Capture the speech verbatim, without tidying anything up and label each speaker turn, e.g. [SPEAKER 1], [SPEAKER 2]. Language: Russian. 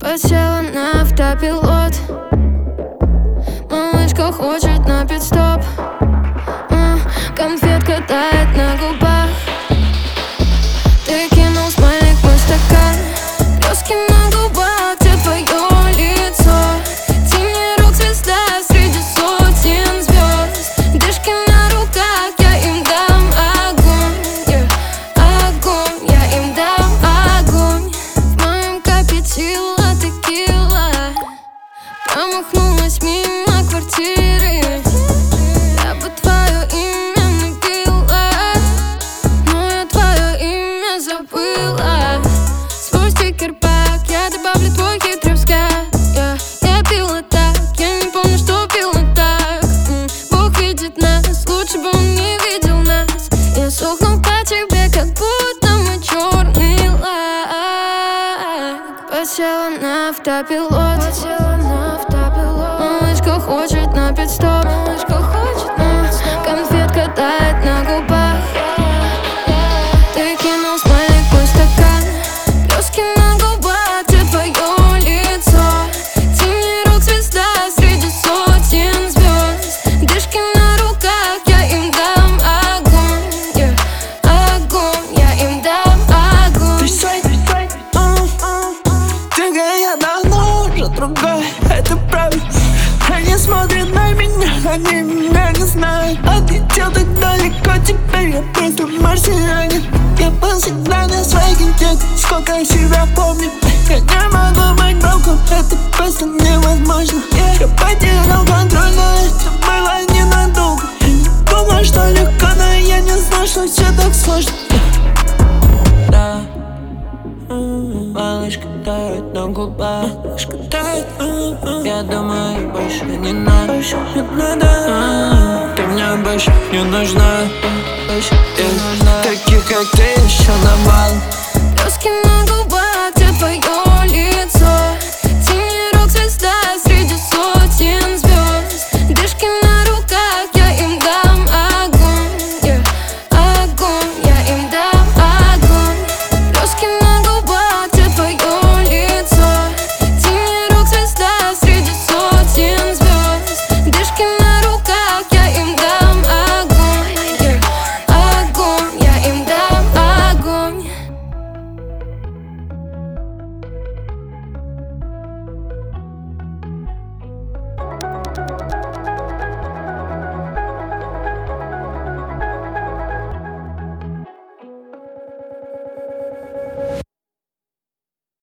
[SPEAKER 1] Подсела на автопилот. Малышка хочет на пит-стоп. а, Конфетка тает на губах. Ты кинул смайлик в мой стакан. Блески на губах, где твое лицо? Зимний рок, звезда среди сотен звезд. Дышки на руках, я им дам огонь, yeah. Огонь, я им дам огонь. В моем капе текила текила. Промахнулась мимо квартиры. Я бы твое имя набила, но я твое имя забыла. Свой стикер-пак, я добавлю твой хитрый взгляд. Я, я пила так, я не помню, что пила так. М, Бог видит нас, лучше бы он не видел нас. Я сохну по тебе, как будто мы черный лак. Подсела на автопилот. Малышка хочет на пит-стоп. а, Конфетка тает на губах. Ты кинул смайлик в мой стакан. Блески на губах, где твое лицо? Зимний рок, звезда среди сотен звезд. Дышки на руках, я им дам огонь, yeah. Огонь, я им дам огонь.
[SPEAKER 2] Ты я давно уже другой, это правда. Они смотрят на меня, они меня не знают. Отлетел так далеко, теперь я просто марсианин. Я был всегда на своих идеях, сколько я себя помню. Я не могу быть броком, это просто невозможно. Я потерял контроль, но это было ненадолго. Я не думал, что легко, но я не знал, что все так сложно. Да, малышка тает на губах. Малышка тает, я думаю, больше не надо. Не надо. Ты мне больше не нужна. Таких, как ты, еще на бал.